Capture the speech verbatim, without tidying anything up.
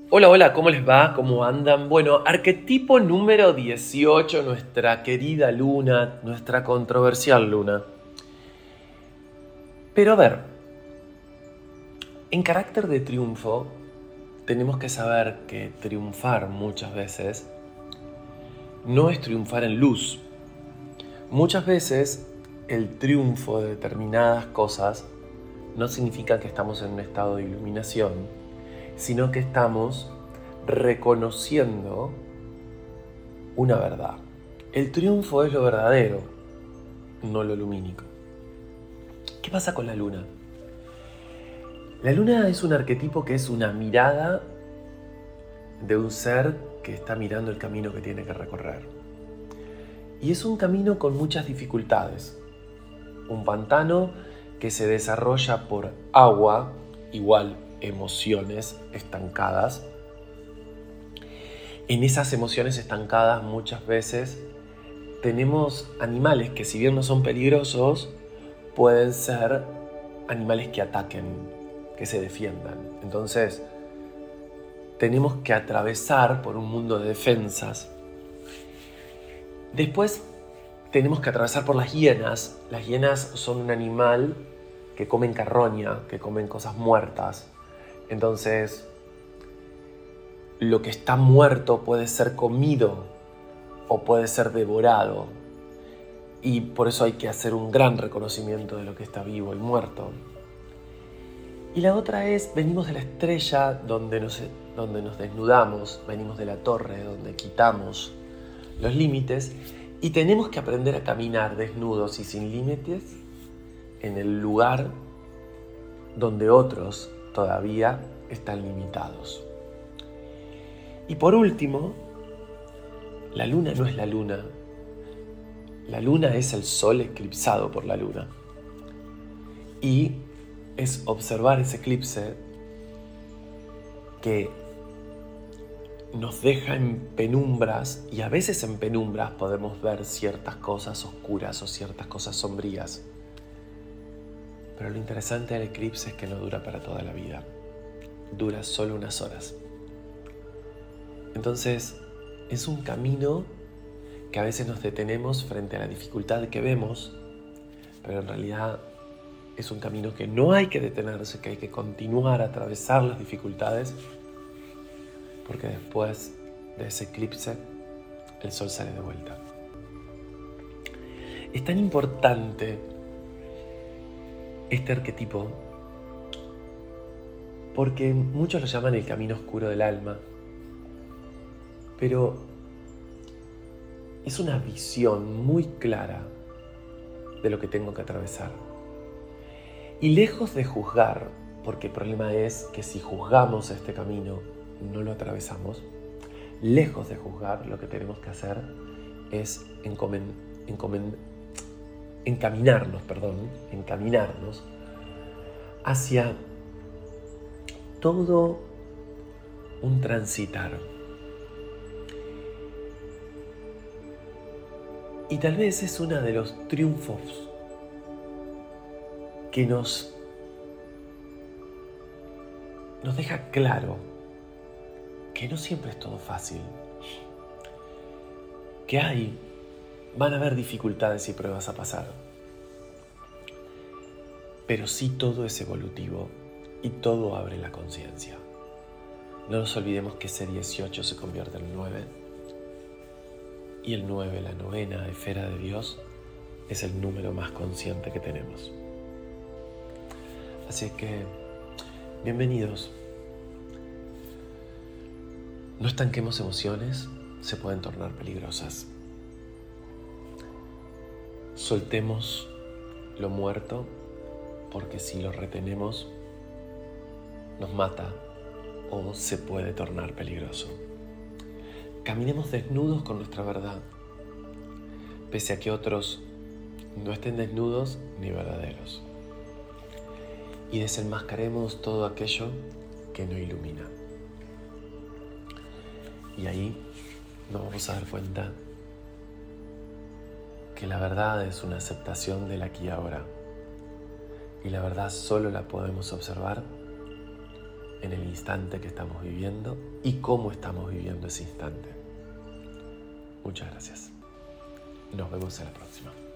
Hola, hola, ¿cómo les va? ¿Cómo andan? Bueno, arquetipo número dieciocho, nuestra querida luna, nuestra controversial luna. Pero a ver, en carácter de triunfo, tenemos que saber que triunfar muchas veces no es triunfar en luz. Muchas veces el triunfo de determinadas cosas no significa que estamos en un estado de iluminación, sino que estamos reconociendo una verdad. El triunfo es lo verdadero, no lo lumínico. ¿Qué pasa con la luna? La luna es un arquetipo que es una mirada de un ser que está mirando el camino que tiene que recorrer. Y es un camino con muchas dificultades. Un pantano que se desarrolla por agua, igual emociones estancadas. En esas emociones estancadas muchas veces tenemos animales que, si bien no son peligrosos, pueden ser animales que ataquen, que se defiendan. Entonces, tenemos que atravesar por un mundo de defensas. Después, tenemos que atravesar por las hienas. Las hienas son un animal que comen carroña, que comen cosas muertas. Entonces, lo que está muerto puede ser comido o puede ser devorado. Y por eso hay que hacer un gran reconocimiento de lo que está vivo y muerto. Y la otra es, venimos de la estrella donde nos, donde nos desnudamos, venimos de la torre donde quitamos los límites y tenemos que aprender a caminar desnudos y sin límites en el lugar donde otros todavía están limitados. Y por último, la luna no es la luna. La luna es el sol eclipsado por la luna. Y es observar ese eclipse que nos deja en penumbras, y a veces en penumbras podemos ver ciertas cosas oscuras o ciertas cosas sombrías. Pero lo interesante del eclipse es que no dura para toda la vida. Dura solo unas horas. Entonces, es un camino que a veces nos detenemos frente a la dificultad que vemos, pero en realidad es un camino que no hay que detenerse, que hay que continuar a atravesar las dificultades, porque después de ese eclipse el sol sale de vuelta. Es tan importante este arquetipo porque muchos lo llaman el camino oscuro del alma, pero es una visión muy clara de lo que tengo que atravesar. Y lejos de juzgar, porque el problema es que si juzgamos este camino, no lo atravesamos, lejos de juzgar, lo que tenemos que hacer es encomen, encomen, encaminarnos, perdón, encaminarnos hacia todo un transitar. Y tal vez es uno de los triunfos que nos, nos deja claro que no siempre es todo fácil, que hay, van a haber dificultades y pruebas a pasar, pero sí todo es evolutivo y todo abre la conciencia. No nos olvidemos que ese dieciocho se convierte en nueve y el nueve, la novena esfera de Dios, es el número más consciente que tenemos. Así que, bienvenidos. No estanquemos emociones, se pueden tornar peligrosas. Soltemos lo muerto, porque si lo retenemos, nos mata o se puede tornar peligroso. Caminemos desnudos con nuestra verdad, pese a que otros no estén desnudos ni verdaderos. Y desenmascaremos todo aquello que no ilumina. Y ahí nos vamos a dar cuenta que la verdad es una aceptación del aquí y ahora. Y la verdad solo la podemos observar en el instante que estamos viviendo y cómo estamos viviendo ese instante. Muchas gracias. Nos vemos en la próxima.